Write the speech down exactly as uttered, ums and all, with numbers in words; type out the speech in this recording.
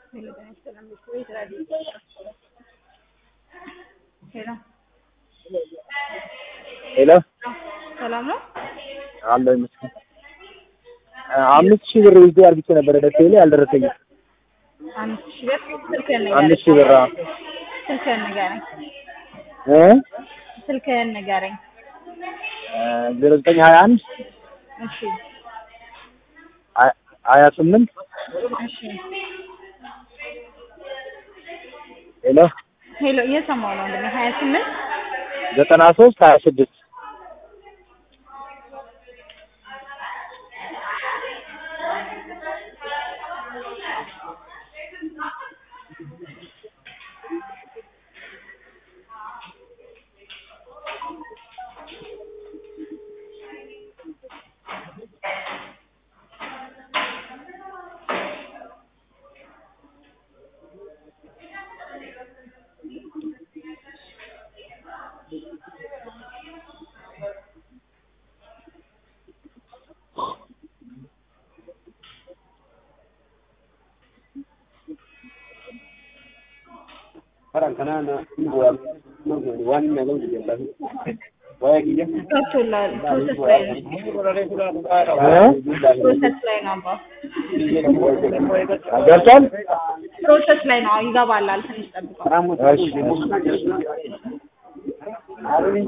Hello, can I still understand? Is ready? Hello. ሄሎ ሰላም ነው? አለ ይመስገን። አምስት ሺህ ብር ይዤ አርግቼ ነበር ደሴ ላይ አልደረሰኝም። አምስት ሺህ ብር ስልክህን ንገረኝ። አምስት ሺህ ብር ስልክህን ንገረኝ። እ ስልክህን ንገረኝ። ዜሮ ዘጠኝ ሀያ አንድ እሺ ሀያ ስምንት እሺ ሄሎ ሄሎ እየሰማሁ ነው እንደኔ ሀያ ስምንት ዘጠና ሶስት ሀያ ስድስት Parang kanana buat wan naga udah Wah iya. ገብቶላል ፕሮሰስ ላይ ነው ፕሮሰስ ላይ ነው አባ ገብቷል ፕሮሰስ ላይ ነው ይገባላል ትንሽ ጠብቀው እሺ